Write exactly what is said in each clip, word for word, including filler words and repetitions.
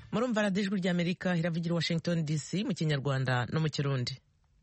murumva radiyo ijwi ry'Amerika iravugira Washington D C mu Kinyarwanda no mu Kirundi.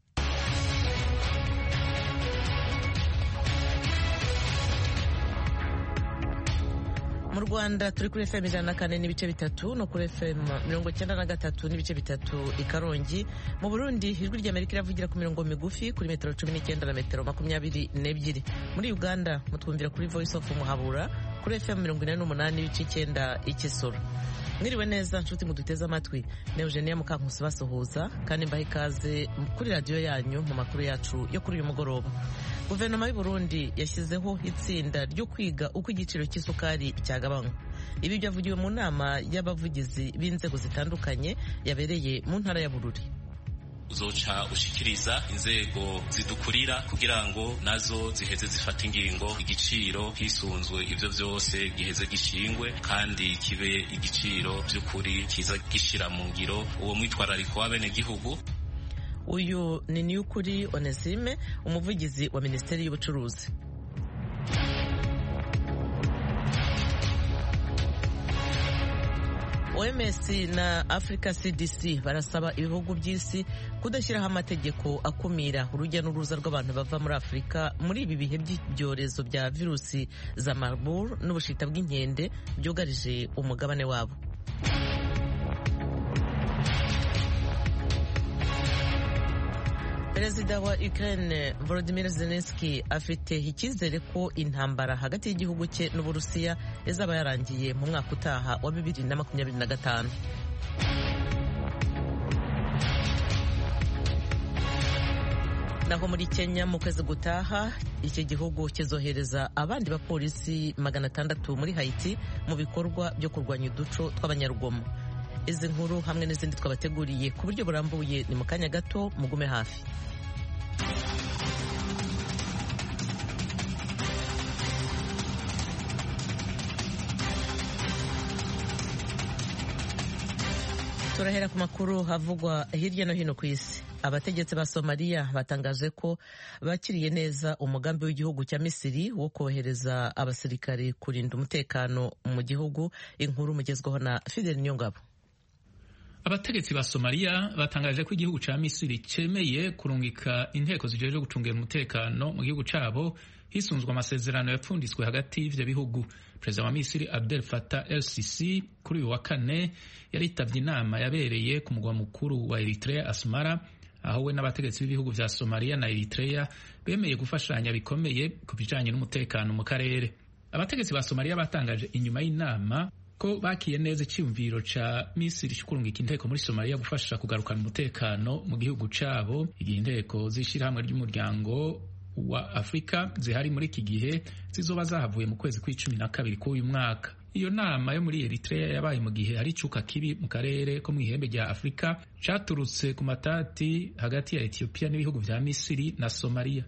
Mu Rwanda turi kuri F M ijana na kane n'ibice bitatu no kuri F M mirongo cyenda na gatatu n'ibice bitatu i Karongi. Mu Burundi ijwi ry'Amerika iravugira ku mirongo migufi kuri metero cumi n'icyenda na metero makumyabiri n'ebyiri. Muri Uganda mutwumvira kuri Voice of Muhabura kuri F M mirongo ine n'umunani n'ibice icyenda i Kisoro. Mwiriwe neza nshuti muduteze amatwi, ne Eugenia Mukankusi basuhuza kandi mbaha ikaze kuri radiyo yanyu mu makuru yacu yo kuri uyu mugoroba. Guverinoma y'u Burundi yashyizeho itsinda ryo kwiga uko igiciro cy'isukari cyagabanywa. Ibi byavugiwe mu nama y'abavugizi b'inzego zitandukanye yabereye mu ntara ya Bururi. Uzoca ushikiriza inzego zidukurira kugira ngo nazo ziheze zifata ingingo, igiciro hisunzwe ivyo vyose giheze gishingwe kandi kibe igiciro by'ukuri kiza gishira mu ngiro uwo mwitwarariko w'abene gihugu. Uyu ni Niyukuri Onesime, umuvugizi wa Minisiteri y'Ubucuruzi. O M S na Africa C D C barasaba ibihugu by'isi kudashyiraho amategeko akumira urujya n'uruza rw'abantu bava muri Afurika muri ibi bihe by'ibyorezo bya virusi za Marburg n'ubushita bw'inkende byugarije umugabane wabo. Perezida wa Ukraine Volodymyr Zelensky afite icyizere ko intambara hagati y'igihugu cye n'Uburusiya izaba yarangiye mu mwaka utaha wa bibiri na makumyabiri na gatanu. Naho muri Kenya mu kwezi gutaha iki gihugu kizohereza abandi bapolisi magana atandatu muri Haiti mu bikorwa byo kurwanya uduco tw'abanyarugomo. Izi nkuru hamwe n'izindi twabateguriye ku buryo burambuye ni mu kanya gato, mugume hafi. Turahera ku makuru havugwa hirya no hino ku isi. Abategetsi ba Somalia batangaje ko bakiriye neza umugambi w'igihugu cya Misiri wo kohereza abasirikare kurinda umutekano mu gihugu. Inkuru mugezweho na Fidel Nyongabo. Abategetsi ba Somalia batangaje ko igihugu ca Misiri cemeye kurungika inteko zijeje gucungira umutekano mu gihugu cabo hisunzwe amasezerano yapfunditswe hagati y'ivyo bihugu. Perezida wa Misiri Abdel Fattah el-Sisi kuri uyu wa kane yaritavye inama yabereye ku mugwa mukuru wa Eritrea Asmara, aho we n'abategetsi b'ibihugu vya Somalia na Eritrea bemeye gufashanya bikomeye ku bijanye n'umutekano mu karere. Abategetsi ba Somalia batangaje inyuma y'inama ko bakiye neza icyumviro ca Misiri cy'ukurungika inteko muri Somalia gufasha kugarukana umutekano mu gihugu cabo, igihe inteko z'ishirahamwe ry'umuryango wa Afrika zihari muri iki gihe zizoba zahavuye mu kwezi kw'icumi na kabiri k'uyu mwaka. Iyo nama yo muri Eritrea yabaye mu gihe hari icuka kibi mu karere ko mu ihembe rya Afrika caturutse ku matati hagati ya Ethiopia n'ibihugu vya Misiri na Somalia.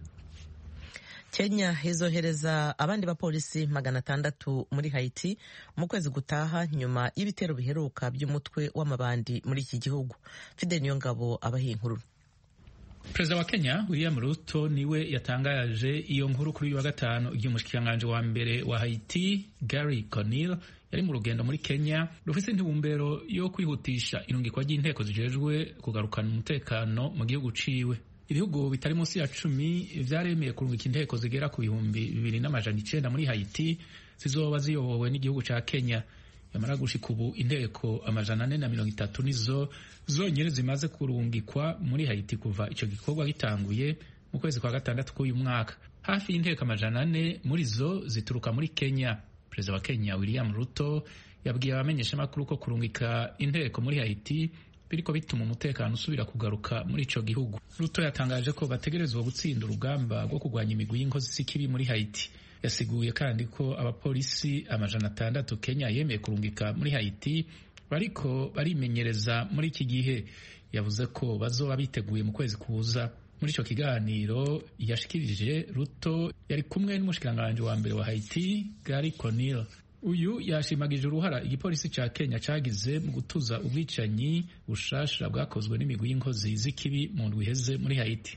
Kenya izohereza abandi bapolisi magana atandatu muri Haiti mu kwezi gutaha nyuma y'ibitero biheruka by'umutwe w'amabandi muri iki gihugu. Fidel Nyongabo abahiye inkuru. Perezida wa Kenya William Ruto niwe yatangaje iyo nkuru kuri uyu wa gatanu, igihe umushikiranganji wa mbere wa Haiti Gary Conille yari mu rugendo muri Kenya rufise intumbero yo kwihutisha irungikwa ry'inteko zijejwe kugarukana umutekano mu gihugu ciwe. Ibihugu bitari munsi ya cumi vyaremeye kurungika inteko zigera ku bihumbi bibiri n'amajana icenda muri Haiti zizoba ziyobowe n'igihugu ca Kenya. Yamara gushika ubu inteko amajana ane na mirongo itatu nizo zonyene zimaze kurungikwa muri Haiti kuva ico gikorwa gitanguye mu kwezi kwa gatandatu k'uyu mwaka. Hafi y'inteko amajana ane muri zo zituruka muri Kenya. Perezida wa Kenya William Ruto yabwiye abamenyeshamakuru ko kurungika inteko muri Haiti biriko bituma umutekano usubira kugaruka muri ico gihugu. Ruto yatangaje ko bategerezwa gutsinda urugamba rwo kurwanya imigwi y'inkozi z'ikibi muri Haiti. Yasiguye kandi ko abapolisi amajana atandatu Kenya yemeye kurungika muri Haiti bariko barimenyereza muri iki gihe. Yavuze ko bazoba biteguye mu kwezi kuza. Muri ico kiganiro yashikirije, Ruto yari kumwe n'umushikiranganje wa mbere wa Haiti Gary Conille. Uyu yashimagije uruhara igipolisi ca Kenya cagize mu gutuza ubwicanyi bushasha bwakozwe n'imigwi y'inkozi z'ikibi mu ndwi iheze muri Haiti.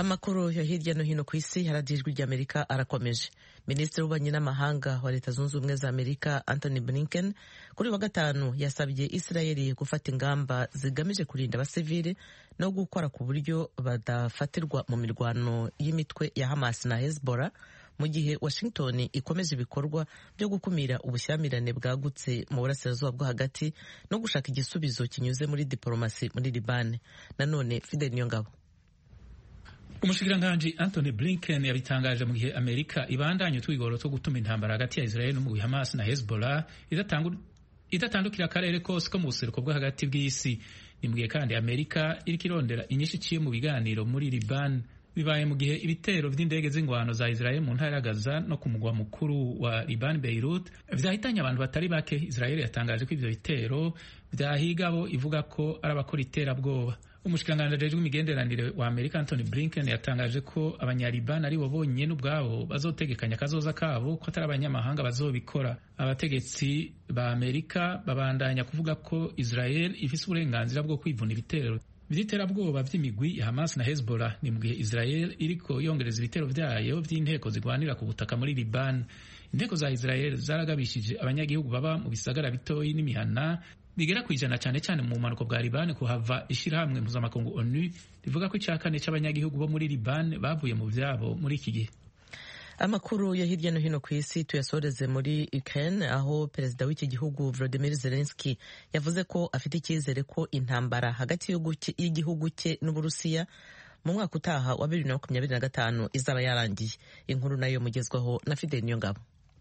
Amakuru ya hirya no hino ku isi yaradiye ijwi ry'Amerika arakomeje. Minisitiri w'ububanyi n'amahanga wa Leta Zunze Ubumwe za Amerika Anthony Blinken kuri wa gatanu yasabye Israeli gufata ingamba zigamije kurinda abasivili no gukora ku buryo badafatirwa mu mirwano y'imitwe ya Hamas na Hezbollah mu gihe Washington ikomeje ibikorwa byo gukumira ubushyamirane bwagutse mu burasirazuba bwo hagati no gushaka igisubizo kinyuze muri diplomasi muri Liban. Nanone Fidel Niyongabo. Umushikiranganji Anthony Blinken yabitangaje mu gihe Amerika ibandanya utwigoro two gutuma intambara hagati ya Israel n'umugwi Hamas na Hezbollah idatandukira akarere kose ko mu buseruko bwo hagati bw'isi. Ni mu gihe kandi Amerika iriko irondera inyishu iciye mu biganiro muri Liban. Bibaye mu gihe ibitero vy'indege z'ingwano za Israel mu ntara ya Gaza no ku mugwa mukuru wa Liban Beirut vyahitanye abantu batari bake. Israel yatangaje ko ivyo bitero vyahigabo ivuga ko ari abakora iterabwoba. Umushikiranganji ajejwe imigenderanire wa Amerika Anthony Blinken yatangaje ko abanyaliban ari bo bonyene ubwabo bazotegekanya kazoza kabo ko atari abanyamahanga bazobikora. Abategetsi ba Amerika babandanya kuvuga ko Israel ifise uburenganzira bwo kwivuna ibitero vy'iterabwoba vy'imigwi ya Hamas na Hezbollah. Ni mu gihe Israel iriko yongereza ibitero vyayo vy'inteko zigwanira ku butaka muri Liban. Inteko za Israel zaragabishije abanyagihugu baba mu bisagara bitoyi n'imihana bigera kwijana cyane cyane mu manuko bwa Liban kuhava ishirahamwe mpuzamakungu ONU rivuga ko icakane c'abanyagihugu bo muri Liban bavuye mu vyabo muri iki gihe. Amakuru ya hirya no hino ku isi tuyasoreze muri Ukraine, aho perezida w'iki gihugu Volodymyr Zelensky yavuze ko afite icyizere ko intambara hagati y'igihugu cye n'Uburusiya mu mwaka utaha wa bibiri na makumyabiri na gatanu izaba yarangiye. Inkuru nayo mugezwaho na Fidel Niyongabo.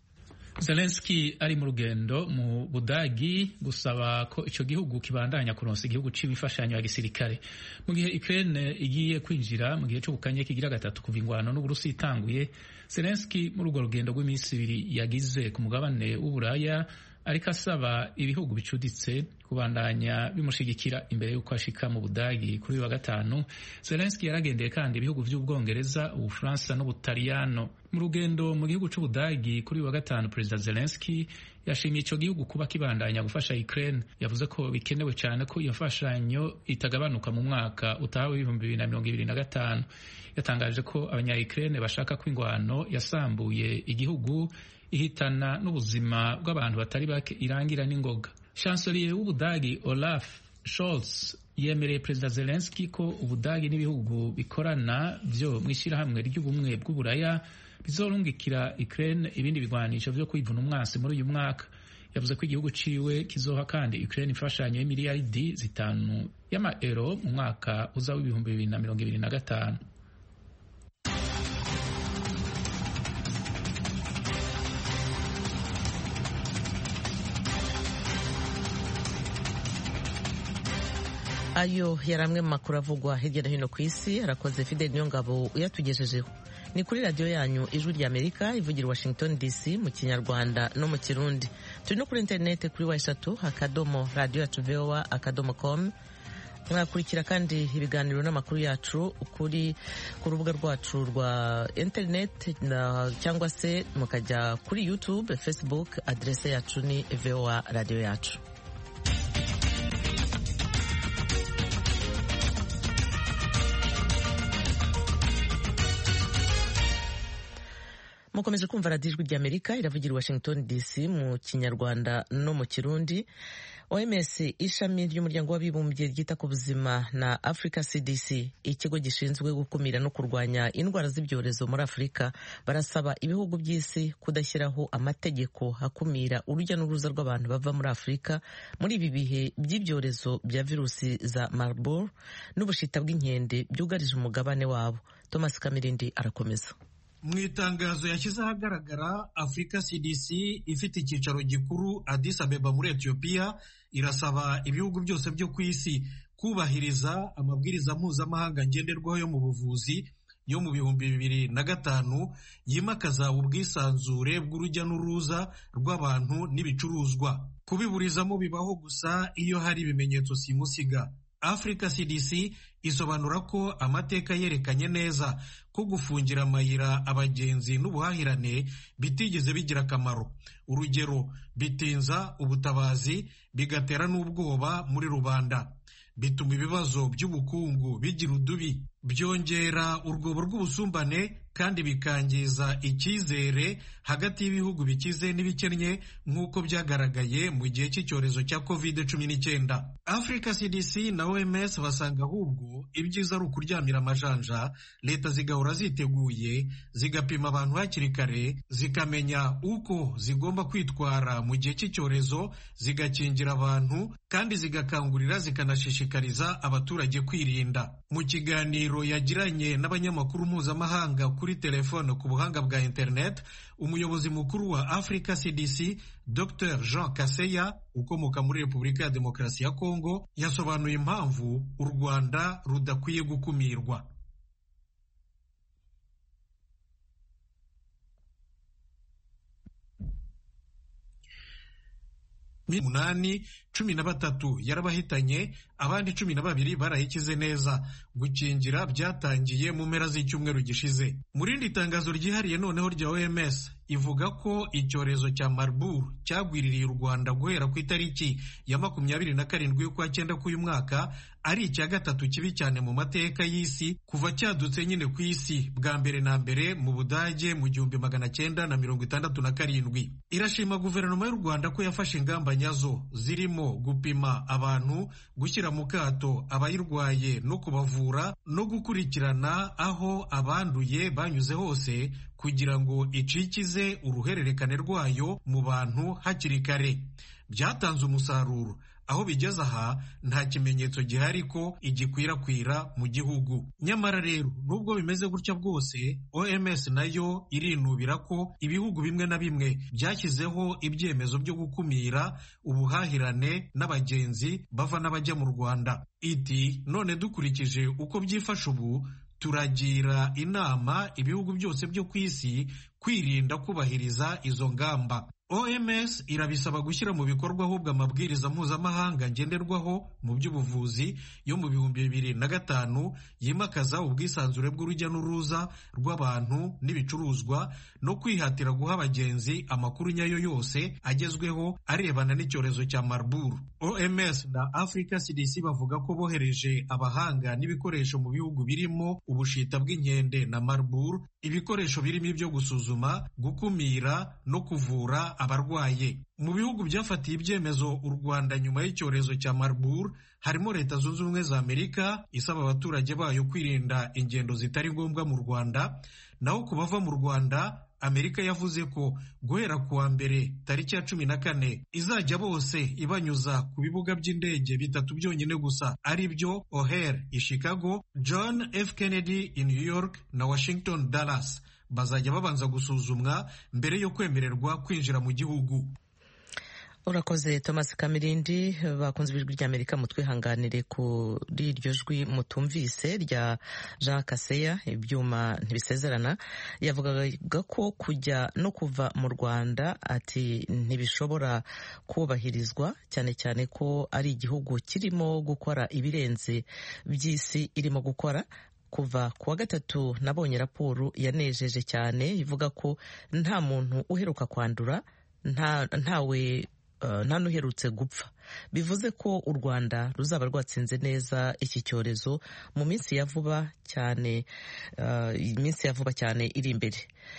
Zelensky ari mu rugendo mu Budagi gusaba ko ico gihugu kibandanya kuronsa igihugu c'ibifashanyo ya gisirikare mu gihe Ukraine igiye kwinjira mu gihe c'ubukanye kigira gatatu kuva ingwano n'Uburusi itanguye. Zelensky muri urwo rugendo rw'iminsi ibiri yagize ku mugabane w'Uburaya ariko asaba ibihugu bicuditse kubandanya bimushigikira imbere y'uko ashika mu Budagi kuri wa gatanu. Zelensky yaragendeye kandi ibihugu vy'Ubwongereza, Ubufaransa n'Ubutaliyano. Mu rugendo mu gihugu c'Ubudagi kuri wa gatanu, Perezida Zelensky yashimiye ico gihugu kuba kibandanya gufasha Ukraine. Yavuze ko bikenewe cyane ko iyo mfashanyo itagabanuka mu mwaka utaha w'ibihumbi bibiri na mirongo ibiri na gatanu. Yatangaje ko abanya-Ukraine bashaka ko ingwano yasambuye igihugu ihitana n'ubuzima bw'abantu batari bake irangira n'ingoga. Chancelier w'Ubudagi Olaf Scholz yemereye Perezida Zelensky ko Ubudagi n'ibihugu bikorana vyo mw'ishirahamwe ry'ubumwe bw'Uburaya bizorungikira Ukraine ibindi bigwanisho vyo kwivuna umwansi muri uyu mwaka. Yavuze ko igihugu ciwe kizoha kandi Ukraine imfashanyo y'imiliyaridi zitanu y'amaeuro mu mwaka uza w'ibihumbi bibiri na mirongo ibiri na gatanu. Ayo yari amwe mu makuru avugwa hirya no hino ku isi. Arakoze Fidel Niyongabo uyatugejejeho. Ni kuri radiyo yanyu Ijwi ry'Amerika ivugira Washington D C mu Kinyarwanda no mu Kirundi. Turi no kuri interinete kuri wa eshatu akadomo radio yacu voa akadomo com. Mwakurikira kandi ibiganiro n'amakuru yacu kuri ku rubuga rwacu rwa internet cyangwa se mukajya kuri YouTube, Facebook, adresse yacu ni voa radio yacu. Mukomeje kumva radiyo Ijwi ry'Amerika iravugira Washington D C mu Kinyarwanda no mu Kirundi. O M S, ishami ry'umuryango w'abibumbye ryita ku buzima, na Africa C D C, ikigo gishinzwe gukumira no kurwanya indwara z'ibyorezo muri Afurika, barasaba ibihugu by'isi kudashyiraho amategeko akumira urujya n'uruza rw'abantu bava muri Afurika muri ibi bihe by'ibyorezo bya virusi za Marburg n'ubushita bw'inkende byugarije umugabane wabo. Thomas Kamirindi arakomeza. Mu itangazo yashyize ahagaragara, Africa C D C ifite icyicaro gikuru Addis Abeba muri Ethiopia irasaba ibihugu byose byo ku isi kubahiriza amabwiriza mpuzamahanga ngenderwaho yo mu buvuzi yo mu bihumbi bibiri na gatanu yimakaza ubwisanzure bw'urujya n'uruza rw'abantu n'ibicuruzwa. Kubiburizamo bibaho gusa iyo hari ibimenyetso simusiga. Africa C D C isobanura ko amateka yerekanye neza ko gufungira amayira abagenzi n'ubuhahirane bitigeze bigira akamaro. Urugero, bitinza ubutabazi, bigatera n'ubwoba muri rubanda. bituma ibibazo by'ubukungu bigira udubi, byongera urwobo rw'ubusumbane kandi bikangiza icyizere hagati y'ibihugu bikize n'ibikennye nk'uko byagaragaye mu gihe cy'icyorezo cya covid cumi n'icyenda. Africa C D C na O M S basanga ahubwo ibyiza ari ukuryamira amajanja, leta zigahora ziteguye, zigapima abantu hakiri kare, zikamenya uko zigomba kwitwara mu gihe cy'icyorezo, zigakingira abantu kandi zigakangurira zikanashishikariza abaturage kwirinda. Mu kiganiro yagiranye n'abanyamakuru mpuzamahanga kuri telefone ku buhanga bwa internet, umuyobozi mukuru wa Africa C D C Docteur Jean Kaseya ukomoka muri Repubulika ya Demokarasi ya Kongo yasobanuye impamvu u Rwanda rudakwiye gukumirwa. Munani cumi na batatu yarabahitanye, abandi cumi na babiri barayikize neza. Gukingira byatangiye mu mpera z'icyumweru gishize. Mu rindi tangazo ryihariye noneho rya O M S ivuga ko icyorezo cya Marburg cyagwiririye u Rwanda guhera ku itariki ya makumyabiri na karindwi y'ukwa cyenda k'uyu mwaka ari icya gatatu kibi cyane mu mateka y'isi kuva cyadutse nyine ku isi bwa mbere na mbere mu Budage mu gihumbi magana cyenda na mirongo itandatu na karindwi. Irashima guverinoma y'u Rwanda ko yafashe ingamba nyazo zirimo gupima abantu, gushyira mu kato abayirwaye no kubavura no gukurikirana aho abanduye banyuze hose kugira ngo icikize uruhererekane rwayo mu bantu hakiri kare. Byatanze umusaruro, aho bigeze aha nta kimenyetso gihari ko igikwirakwira mu gihugu. Nyamara rero nubwo bimeze gutya bwose, O M S nayo irinubira ko ibihugu bimwe na bimwe byashyizeho ibyemezo byo gukumira ubuhahirane n'abagenzi bava n'abajya mu Rwanda. Iti none dukurikije uko byifashe ubu, turagira inama ibihugu byose byo ku isi kwirinda kubahiriza izo ngamba. O M S irabisaba gushyira mu bikorwa ahubwo amabwiriza mpuzamahanga ngenderwaho mu by'ubuvuzi yo mu bihumbi bibiri na gatanu yimakaza ubwisanzure bw'urujya n'uruza rw'abantu n'ibicuruzwa no kwihatira guha abagenzi amakuru nyayo yose agezweho arebana n'icyorezo cya Marburg. O M S na Africa C D C bavuga ko bohereje abahanga n'ibikoresho mu bihugu birimo ubushita bw'inkende na Marburg, ibikoresho birimo ibyo gusuzuma, gukumira no kuvura abarwaye. Mu bihugu byafatiye ibyemezo u Rwanda nyuma y'icyorezo cya Marburg harimo Leta Zunze Ubumwe za Amerika isaba abaturage bayo kwirinda ingendo zitari ngombwa mu Rwanda. Naho ku bava mu Rwanda, Amerika yavuze ko guhera kuwa mbere tariki ya cumi na kane izajya bose ibanyuza ku bibuga by'indege bitatu byonyine gusa, ari byo O'Hare i Chicago, John F Kennedy i New York na Washington Dallas. Bazajya babanza gusuzumwa mbere yo kwemererwa kwinjira mu gihugu. Urakoze Thomas Kamirindi. Bakunze ijwi ry'Amerika mutwihanganire kuri iryo jwi mutumvise rya Jean Kaseya, ibyuma ntibisezerana. Yavugaga ko kujya no kuva mu Rwanda ati ntibishobora kubahirizwa, cyane cyane ko ari igihugu kirimo gukora ibirenze by'isi irimo gukora. Kuva kuwa gatatu nabonye raporo yanejeje cyane ivuga ko nta muntu uheruka kwandura, nta ntawe uh, nta nuherutse gupfa. Bivuze ko u Rwanda ruzaba rwatsinze neza iki cyorezo mu minsi ya vuba cyane, uh, iminsi ya vuba cyane iri imbere.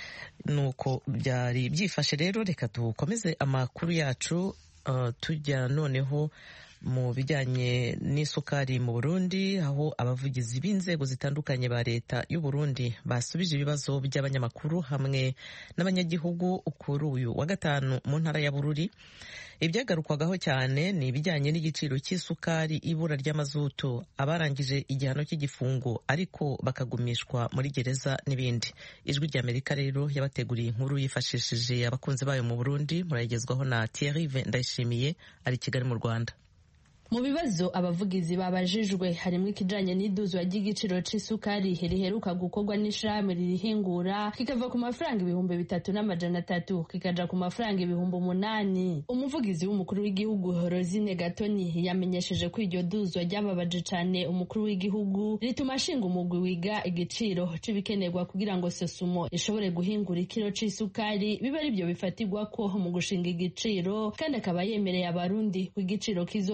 Nuko byari byifashe rero, reka dukomeze amakuru yacu uh, tujya noneho mu bijyanye n'isukari mu Burundi, aho abavugizi b'inzego zitandukanye ba leta y'u Burundi basubije ibibazo by'abanyamakuru hamwe n'abanyagihugu kuri uyu wa gatanu mu ntara ya Bururi. Ibyagarukwagaho cyane ni ibijyanye n'igiciro cy'isukari, ibura ry'amazutu, abarangije igihano cy'igifungo ariko bakagumishwa muri gereza n'ibindi. Ijwi ry'Amerika rero yabateguriye inkuru yifashishije abakunzi bayo mu Burundi, murayigezwaho na Thierry Ndayishimiye ari Kigali mu Rwanda. Mu bibazo abavugizi babajijwe harimo ikijanye n'iduzwa ry'igiciro c'isukari riheruka gukorwa n'ishirahamwe ririhingura kikava ku mafaranga ibihumbi bitatu n'amajana atatu kikaja ku mafaranga ibihumbi umunani. Umuvugizi w'umukuru w'igihugu Horozine Gatoni yamenyesheje ko iryo duzwa ryababaje cane umukuru w'igihugu, rituma ashinga umugwi wiga igiciro c'ibikenerwa kugira ngo Sosumo ishobore guhingura ikiro c'isukari bibe ari byo bifatirwa ko mu gushinga igiciro, kandi akaba yemereye abarundi ko igiciro kizogabanya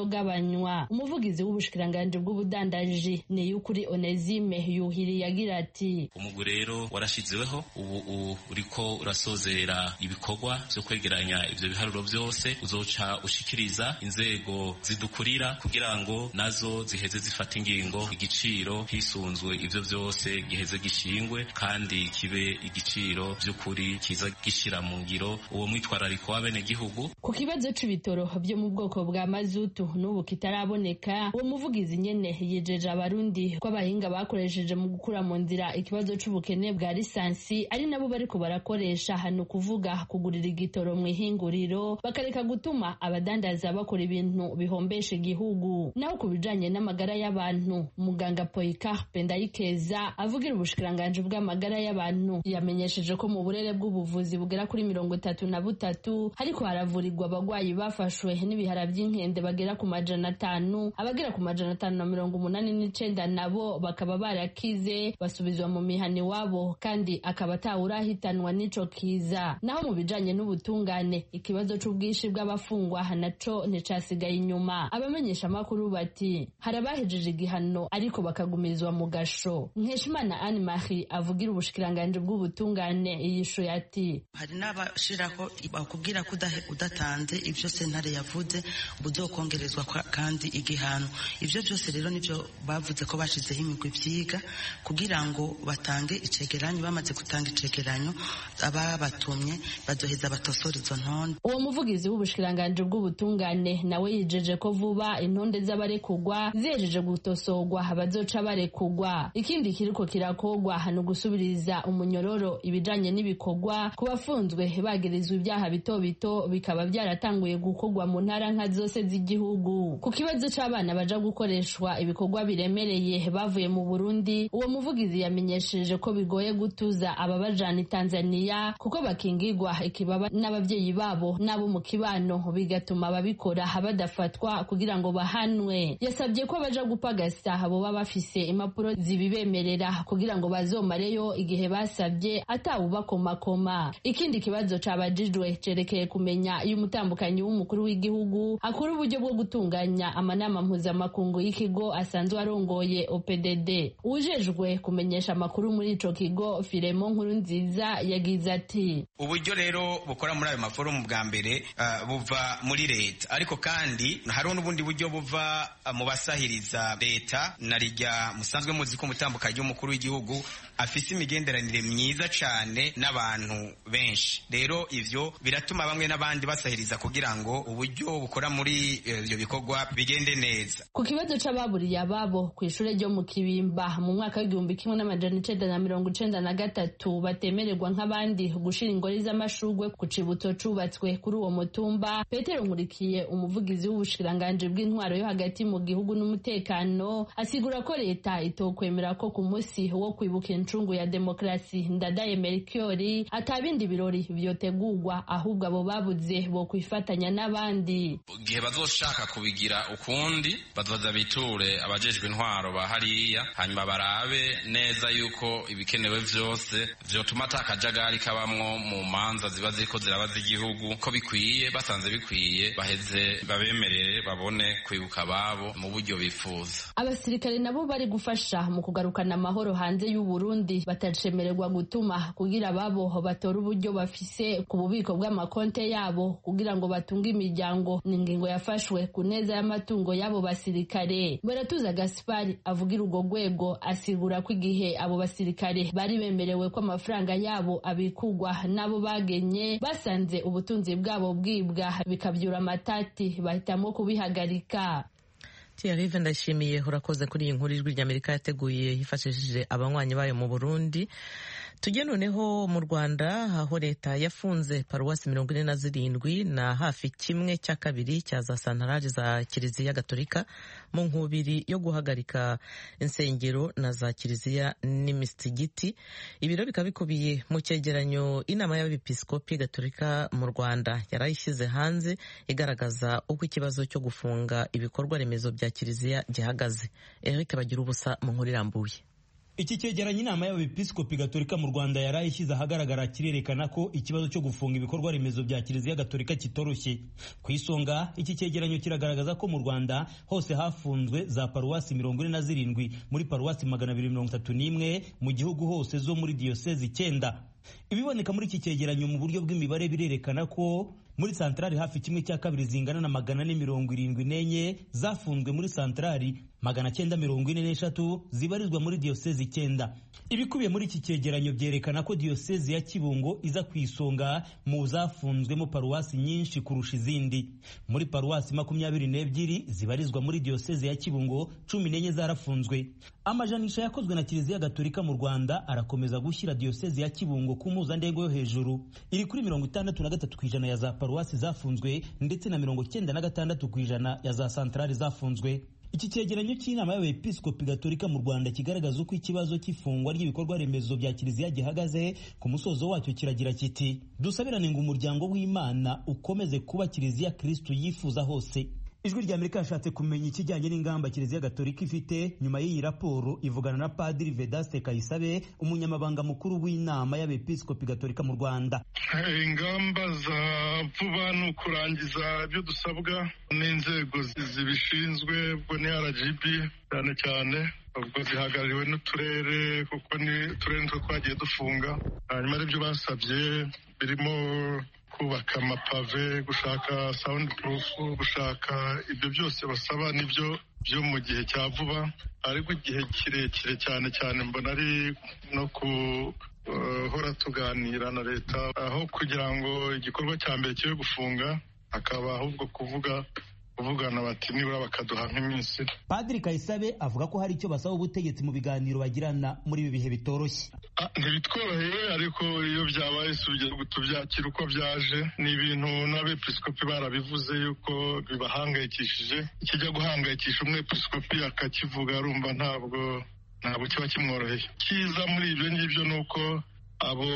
gutunganywa. Umuvugizi w'ubushikiranganje bw'ubudandaji ni Yukuri Onezime Yuhiri yagira ati umugwi rero warashizeweho ubu uriko urasozera ibikorwa byo kwegeranya ivyo biharuro byose uzoca ushikiriza inzego zidukurira kugira ngo nazo ziheze zifata ingingo igiciro hisunzwe ivyo byose giheze gishingwe kandi kibe igiciro by'ukuri kiza gishira mu ngiro uwo mwitwarariko w'abene gihugu. Ku kibazo c'ibitoro byo mu bwoko bwa mazutu n'ubu kitaraboneka, uwo muvugizi nyene yijeje abarundi ko abahinga bakoresheje mu gukura mu nzira ikibazo c'ubukene bwa lisansi ari nabo bariko barakoresha hano kuvuga kugurira igitoro mu ihinguriro bakareka gutuma abadandaza bakora ibintu bihombesha igihugu. Naho ku bijanye n'amagara y'abantu, muganga Poicarpe Ndayikeza avugira ubushikiranganje bw'amagara y'abantu yamenyesheje ko mu burere bw'ubuvuzi bugera kuri mirongo itatu na butatu hariko haravurirwa abagwayi bafashwe n'ibihara by'inkende bagera ku majana atanu, abagera ku majana atanu na mirongo umunani n'icenda nabo bakaba barakize basubizwa mu mihani wabo kandi akaba atawurahitanwa n'ico kiza. Naho mu bijanye n'ubutungane, ikibazo c'ubwishi bw'abafungwa naco nticasigaye inyuma. Abamenyesha makuru bati harabahejeje igihano ariko bakagumizwa mu gasho. Nkeshimana Anne Marie avugira ubushikiranganje bw'ubutungane yishuye ati hari n'abashirako bakubwira ko udatanze ivyo sentare yavuze buzokongerezwa kandi igihano. Ivyo byose rero nivyo bavuze ko bashizeho imigwi vyiga kugira ngo batange icegeranyo. Bamaze gutanga icegeranyo ababatumye bazoheza batosora izo ntonde. Uwo muvugizi w'ubushikiranganje bw'ubutungane nawe yijeje ko vuba intonde z'abarekugwa zihejeje gutosorwa bazoca barekugwa. Ikindi kiriko kirakogwa hano gusubiriza umunyororo ibijanye n'ibikorwa ku bafunzwe bagirizwa ibyaha bito bito bikaba byaratanguye gukogwa mu ntara nka zose z'igihugu. Ku kibazo c'abana baja gukoreshwa ibikorwa biremereye bavuye mu Burundi, uwo muvugizi yamenyesheje ko bigoye gutuza ababajana i Tanzania kuko bakingirwa ikibaba n'abavyeyi babo nabo mu kibano, bigatuma ababikora badafatwa kugira ngo bahanwe. Yasabye ko baja gupagasa abo baba bafise impapuro zibibemerera kugira ngo bazomareyo igihe basabye atawubakomakoma. Ikindi kibazo cabajijwe cerekeye kumenya iyo umutambukanyi w'umukuru w'igihugu akora uburyo bwo gutunganya amanama mpuzamakungu y'ikigo asanzwe arongoye O P D D. Ujejwe kumenyesha amakuru muri ico kigo Firemo Nkurunziza yagize ati uburyo rero bukora muri ayo maforumu bwa mbere uh, buva muri leta, ariko kandi hariho n'ubundi buryo buva uh, mu basahiriza leta. Narijya musanzwe muzi ko umutambukanyi w'umukuru w'igihugu afise imigenderanire myiza cane n'abantu benshi. Rero ivyo biratuma bamwe n'abandi basahiriza kugira ngo uburyo bukora muri ivyo uh, bikorwa bigende neza. Ku kibazo c'ababuriye ababo ku ishure ryo mu Kibimba mu mwaka w'igihumbi kimwe n'amajana icenda na mirongo icenda na gatatu batemererwa nk'abandi gushira ingori z'amashurwe ku cibuto cubatswe kuri uwo mutumba, Petero Nkurikiye umuvugizi w'ubushikiranganje bw'intwaro yo hagati mu gihugu n'umutekano asigura ko leta itokwemera ko ku musi wo kwibuka incungu ya demokrasi Ndadaye Melchior atabindi birori vyotegurwa, ahubwo abo babuze bo kwifatanya n'abandi. Gihe bazoshaka kubigira ukundi bazoza biture abajejwe intwaro bahariya hanyuma barabe neza yuko ibikenewe vyose vyotuma atakajagari kabamwo mu manza ziba ziriko ziraba z'igihugu ko bikwiye. Basanze bikwiye baheze babemerere babone kwibuka ababo mu buryo bifuza. Abasirikare nabo bari gufasha mu kugarukana amahoro hanze y'u Burundi batacemererwa gutuma kugira ababo batora uburyo bafise ku bubiko bw'amakonte yabo kugira ngo batunge imiryango. Ni ingingo yafashwe ku neza y'amatungo y'abo basirikare. Baratuza Gaspari avugira urwo rwego asigura ko igihe abo basirikare bari bemerewe ko amafaranga yabo abikugwa nabo bagenye, basanze ubutunzi bwabo bwibwa bikabyura amatati bahitamo kubihagarika. Thierry ndashimiye urakoze kuri iyi nkuru ijwi ry'Amerika yateguye hifashishije abanywanyi bayo mu Burundi. Tujye noneho mu Rwanda aho leta yafunze paruwasi mirongo ine na zirindwi na hafi kimwe cya kabiri cya za santarari za Kiliziya Gatolika mu nkubiri yo guhagarika insengero na za Kiliziya n'imisigiti. Ibiro bikaba bikubiye mu cyegeranyo inama y'abepiskopi Gatolika mu Rwanda yarayishyize hanze igaragaza uko ikibazo cyo gufunga ibikorwa remezo bya Kiliziya gihagaze. Eric Bagira ubusa mu nkuru irambuye. Iki cyegeranyo inama y'abepiskopi gatolika mu Rwanda yaraye ishyize ahagaragara kirerekana ko ikibazo cyo gufunga ibikorwa remezo bya Kiliziya Gatolika kitoroshye. Ku isonga iki cyegeranyo kiragaragaza ko mu Rwanda hose hafunzwe za paruwasi mirongo ine na zirindwi muri paruwasi magana abiri mirongo itatu n'imwe mu gihugu hose zo muri diyosezi icyenda. Ibiboneka muri iki cyegeranyo mu buryo bw'imibare birerekana ko muri santrali hafi kimwe cya kabiri zingana na magana ane mirongo irindwi n'enye zafunzwe muri santrali magana cyenda mirongo ine n'eshatu zibarizwa muri diyosezi icyenda. Ibikubiye muri iki cyegeranyo byerekana ko diyosezi ya Kibungo iza ku isonga mu zafunzwemo paruwasi nyinshi kurusha izindi. Muri paruwasi makumyabiri n'ebyiri zibarizwa muri diyosezi ya Kibungo, cumi n'enye zarafunzwe. Amajanisha yakozwe na Kiliziya Gatolika mu Rwanda arakomeza gushyira diyosezi ya Kibungo ku mpuzandengo yo hejuru. Iri kuri mirongo itandatu na gatatu ku ijana ya za paruwasi zafunzwe ndetse na mirongo cyenda na gatandatu ku ijana ya za santrali zafunzwe. Iki cyegeranyo cy'inama y'abepiskopi gatolika mu Rwanda kigaragaza uko ikibazo cy'ifungwa ry'ibikorwa remezo bya Kiliziya gihagaze. Ku musozo wacyo kiragira kiti dusabirane ngo umuryango w'Imana ukomeze kuba Kiliziya Kristo yifuza hose. Ijwi rya Amerika yashatse kumenya ikijyanye n'ingamba Kiliziya Gatolika ifite nyuma y'iyi raporo, ivugana na Padiri Vedaste Kayisabe, umunyamabanga mukuru w'inama y'abepiskopi gatolika mu Rwanda. Ingamba za vuba ni ukurangiza ibyo dusabwa n'inzego zibishinzwe, ubwo ni R G B cyane cyane, ubwo zihagarariwe n'uturere kuko ni uturere nitwo twagiye dufunga. Hanyuma aribyo basabye birimo kubaka amapave, gushaka sound proof, gushaka ibyo byose basaba nibyo byo mu gihe cya vuba, ariko igihe kirekire cyane cyane mbona ari no ku uh, hora tuganira na leta, aho kugira ngo igikorwa cya mbere cyo gufunga akaba ahubwo kuvuga kuvugana bati nibura bakaduha nk'iminsi. Padiri Kayisabe avuga ko hari icyo basaba ubutegetsi mu biganiro bagirana muri ibi bihe bitoroshye. Ntibitworoheye, ariko iyo byabaye subye tubyakira uko byaje. Ni ibintu n'abepiskopi barabivuze yuko bibahangayikishije. Ikijya guhangayikisha umwepiskopi akakivuga arumva ntabwo ntabwo kiba kimworoheye. Kiza muri ibyo ngibyo ni uko abo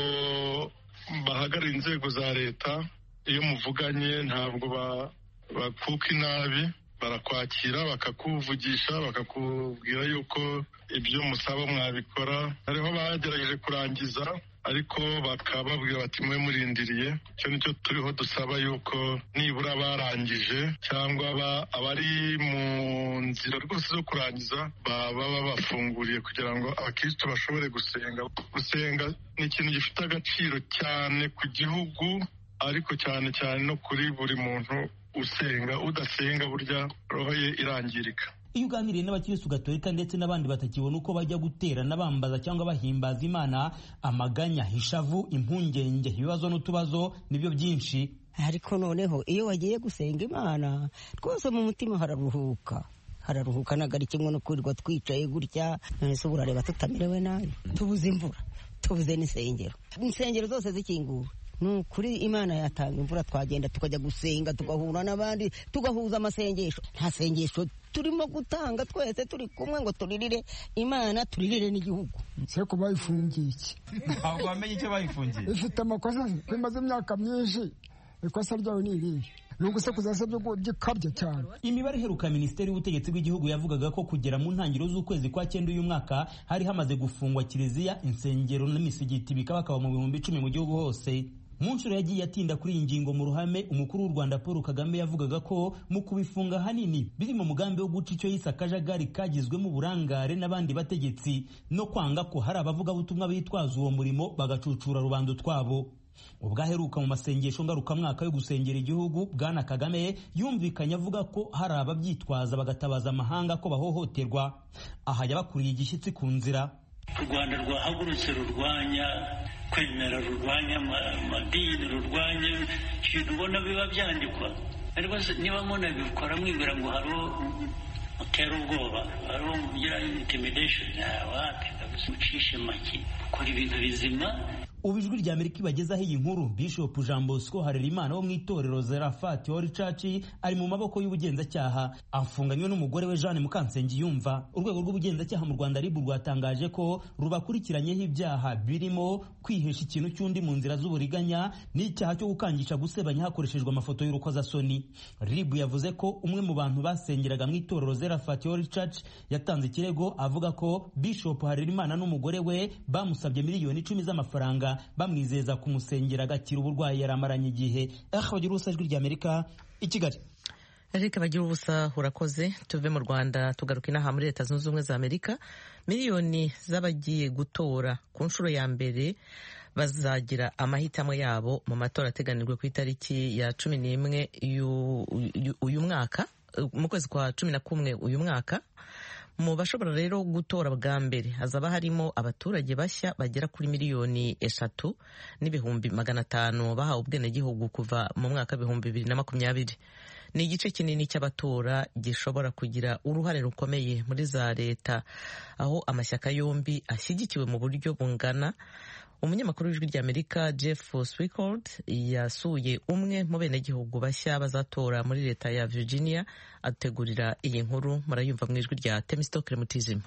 bahagarariye inzego za leta iyo muvuganye ntabwo ba bakuka inabi, barakwakira bakakuvugisha bakakubwira yuko ibyo musaba mwabikora. Hariho bagerageje kurangiza ariko bakababwira bati mwe murindiriye. Icyo nicyo turiho dusaba yuko nibura barangije cyangwa abari mu nzira rwose zo kurangiza baba babafunguriye kugira ngo abakristo bashobore gusenga. Gusenga ni ikintu gifite agaciro cyane ku gihugu, ariko cyane cyane no kuri buri muntu usenga. Udasenga burya roho ye irangirika. Iyo uganiriye n'abakirisitu gatolika ndetse n'abandi batakibona uko bajya guterana bambaza cyangwa bahimbaza Imana, amaganya, ishavu, impungenge, ibibazo n'utubazo nibyo byinshi. Ariko noneho iyo wagiye gusenga Imana rwose mu mutima hararuhuka hararuhuka nagari kimwe no kurirwa twicaye gutya. Nese urareba tutamerewe nabi, tubuze imvura, tubuze n'isengero, insengero zose zikingura. Nukuri Imana yatanga imvura, twagenda tukajya gusenga, tugahura n'abandi, tugahuza amasengesho. Nta sengesho turimo gutanga twese turi kumwe ngo turirire Imana, turirire n'igihugu. Se ko bayifungiye iki? Ntabwo bamenye icyo bayifungiye. Ifite amakosa bimaze imyaka myinshi. Ikosa ryawe ni irihe? Nunguse kuzasabye ngo gikabye cyane. Imibare iheruka Minisiteri y'Ubutegetsi bw'Igihugu yavugaga ko kugera mu ntangiriro z'ukwezi kwa cyenda uyu mwaka hari hamaze gufungwa kiliziya, insengero n'imisigiti bikabakaba mu bihumbi icumi mu gihugu hose. Mu nshuro yagiye atinda kuri iyi ngingo mu ruhame, umukuru w'u Rwanda Paul Kagame yavugaga ko mu kubifunga hanini biri mu mugambi wo guca icyo yise akajagari kagizwemo uburangare n'abandi bategetsi no kwanga ko hari abavugabutumwa bitwaza uwo murimo bagacucura rubanda twabo. Ubwo aheruka mu masengesho ngarukamwaka yo gusengera igihugu, Bwana Kagame yumvikanye avuga ko hari ababyitwaza bagatabaza amahanga ko bahohoterwa. Aha yabakuriye igishyitsi ku nzira. U Rwanda rwahagurutse rurwanya kwemera, rurwanya amadini, rurwanya ibintu ubona biba byandikwa. Ariko niba munabikora mwibwira ngo hari utera ubwoba, hari umugira intimidation, wapi ucishe make, ukora ibintu bizima. ubu ijwi rya Amerika ibagezaho iyi nkuru. Bishop Jean Bosco Harerimana wo mu itorero Zarafat Holy Church ari mu maboko y'ubugenzacyaha, afunganywe n'umugore we Jeanne Mukansengiyumva. Urwego rw'ubugenzacyaha mu Rwanda R I B rwatangaje ko rubakurikiranyeho ibyaha birimo kwihesha ikintu cy'undi mu nzira z'uburiganya n'icyaha cyo gukangisha gusebanya hakoreshejwe amafoto y'urukozasoni. R I B yavuze ko umwe mu bantu basengeraga mu itorero Zarafat Holy Church yatanze ikirego avuga ko Bishop Harerimana n'umugore we bamusabye miliyoni icumi z'amafaranga bamwizeza kumusengera agakira uburwayi yaramaranye igihe. Bagira ubusa ijwi rya Amerika i Kigali. Eric bagira ubusa urakoze. Tuve mu Rwanda tugaruka inaha muri Leta Zunze Ubumwe za Amerika. Miliyoni z'abagiye gutora ku nshuro ya mbere bazagira amahitamo yabo mu matora ateganijwe ku itariki ya cumi n'imwe uyu mwaka, mu kwezi kwa cumi na kumwe uyu mwaka. Mu bashobora rero gutora bwa mbere hazaba harimo abaturage bashya bagera kuri miliyoni eshatu n'ibihumbi magana atanu bahawe ubwenegihugu kuva mu mwaka w'ibihumbi bibiri na makumyabiri. Ni igice kinini cy'abatora gishobora kugira uruhare rukomeye muri za leta, aho amashyaka yombi ashyigikiwe mu buryo bungana. Umunyamakuru w'ijwi rya Amerika Jeff Swicord yasuye umwe mu benegihugu bashya bazatora muri leta ya Virginia ategurira iyi nkuru. Murayumva mu ijwi rya Temistokle Mutizima.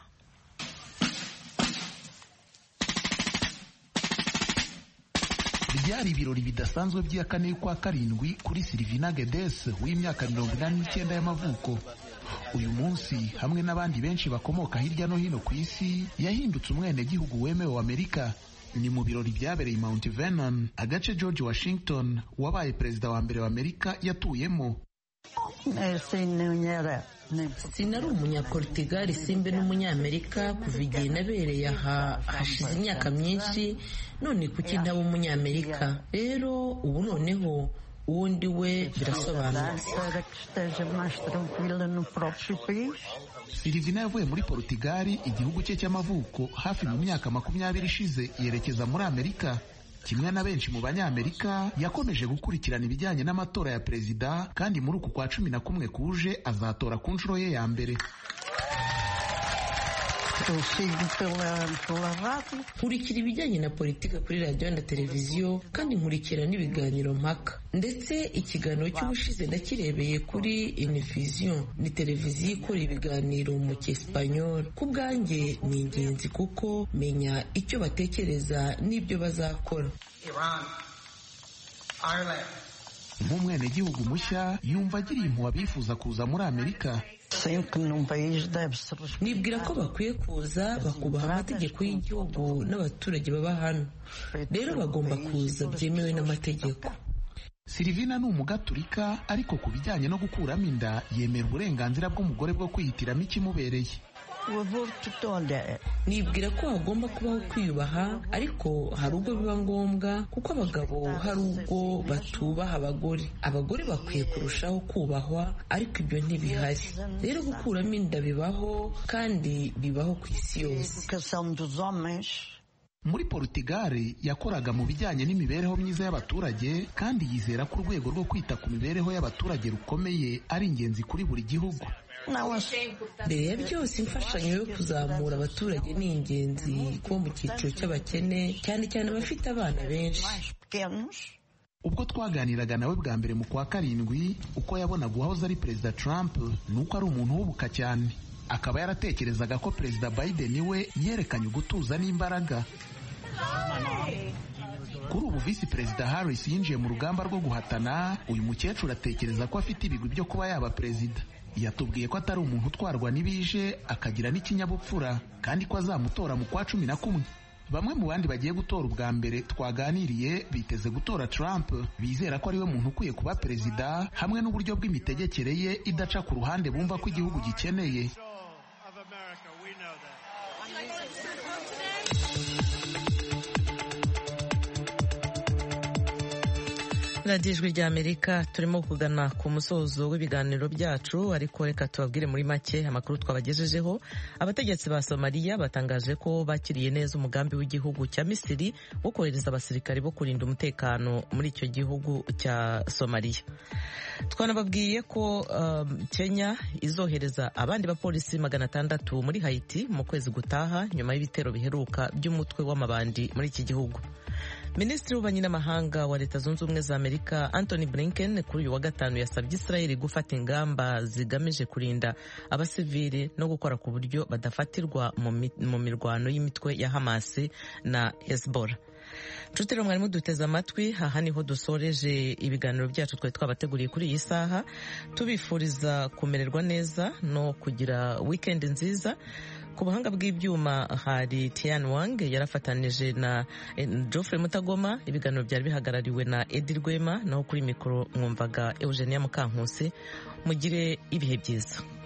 Byari ibirori bidasanzwe by'iya kane y'ukwa karindwi kuri Silvina Gedes w'imyaka mirongo inani n'icyenda y'amavuko. Uyu munsi hamwe n'abandi benshi bakomoka hirya no hino ku isi yahindutse umwenegihugu wemewe wa Amerika. Ni mu birori byabereye Mount Vernon, agace George Washington wabaye perezida wa mbere wa Amerika yatuyemo. Sinari umunyaportugal simbe n'umunyamerika kuva igihe nabereye aha hashize imyaka myinshi, none kuki ntaba umunyamerika? Rero ubu noneho uwundi we birasobanutse. Silvina yavuye muri Portugal, igihugu cye cy'amavuko, hafi mu myaka makumyabiri ishize yerekeza muri Amerika. Kimwe na benshi mu banyamerika yakomeje gukurikirana ibijyanye n'amatora ya perezida, kandi muri uku kwa cumi na kumwe kuje azatora ku nshuro ye ya mbere. Nkurikira ibijyanye na politika kuri radiyo na televiziyo, kandi nkurikira n'ibiganiro mpaka, ndetse ikiganiro cy'ubushize ndakirebeye kuri Univision, ni televiziyo ikora ibiganiro mu cyesipanyol. Ku bwanjye ni ingenzi kuko menya icyo batekereza n'ibyo bazakora. Nk'umwenegihugu mushya yumva agiriye impuhwe abifuza kuza muri Amerika. Nibwira ko bakwiye kuza bakubaha amategeko y'igihugu n'abaturage baba hano, rero bagomba kuza byemewe n'amategeko. Silvina ni umugaturika, ariko ku bijyanye no gukuramo inda yemera uburenganzira bw'umugore bwo kwihitiramo ikimubereye. Nibwira ko hagomba kubaho kwiyubaha, ariko hari ubwo biba ngombwa kuko abagabo hari ubwo batubaha abagore. Abagore bakwiye kurushaho kubahwa, ariko ibyo ntibihari. Rero gukuramo inda bibaho, kandi bibaho ku isi yose. Muri Portugal yakoraga mu bijyanye n'imibereho myiza y'abaturage, kandi yizera ko urwego rwo kwita ku mibereho y'abaturage rukomeye ari ingenzi kuri buri gihugu. Mbere ya byose, imfashanyo yo kuzamura abaturage ni ingenzi kuba mu cyiciro cy'abakene, cyane cyane abafite abana benshi. Ubwo twaganiraga nawe bwa mbere mu kwa karindwi, uko yabonaga uwahoze ari Perezida Trump ni uko ari umuntu w'ubuka cyane. Akaba yaratekerezaga ko Perezida Biden we yerekanye ugutuza n'imbaraga. Kuri ubu Visi Perezida Harris yinjiye mu rugamba rwo guhatana, uyu mukecuru atekereza ko afite ibigwi byo kuba yaba perezida. Yatubwiye ko atari umuntu utwarwa n'ibije, akagira n'ikinyabupfura, kandi ko azamutora mu kwa cumi na kumwe. Bamwe mu bandi bagiye gutora ubwa mbere twaganiriye biteze gutora Trump, bizera ko ariwe muntu ukwiye kuba perezida, hamwe n'uburyo bw'imitegekere ye idaca ku ruhande bumva ko igihugu gikeneye. radiyo ijwi rya Amerika turimo kugana ku musozo w'ibiganiro byacu, ariko reka tubabwire muri make amakuru twabagejejeho. Abategetsi ba Somalia batangaje ko bakiriye neza umugambi w'igihugu cya Misiri wo kohereza abasirikare bo kurinda umutekano muri icyo gihugu cya Somalia. Twanababwiye ko um, Kenya izohereza abandi bapolisi magana atandatu muri Haiti mu kwezi gutaha, nyuma y'ibitero biheruka by'umutwe w'amabandi muri iki gihugu. Minisitiri w'ububanyi n'amahanga wa Leta Zunze Ubumwe za Amerika Anthony Blinken kuri uyu wa gatanu yasabye Israel gufata ingamba zigamije kurinda abasivili no gukora ku buryo badafatirwa mu mirwano y'imitwe ya Hamas na Hezbollah. Nshuti mwari muduteze amatwi, aha niho dusoreje ibiganiro byacu twari twabateguriye kuri iyi saha, tubifuriza kumererwa neza no kugira weekend nziza. Ku buhanga bw'ibyuma hari Tian Wang yarafatanije na Geoffrey Mutagoma, ibiganiro byari bihagarariwe na Edi Rwema, naho kuri mikoro mwumvaga Eugenia Mukankusi. Mugire ibihe byiza.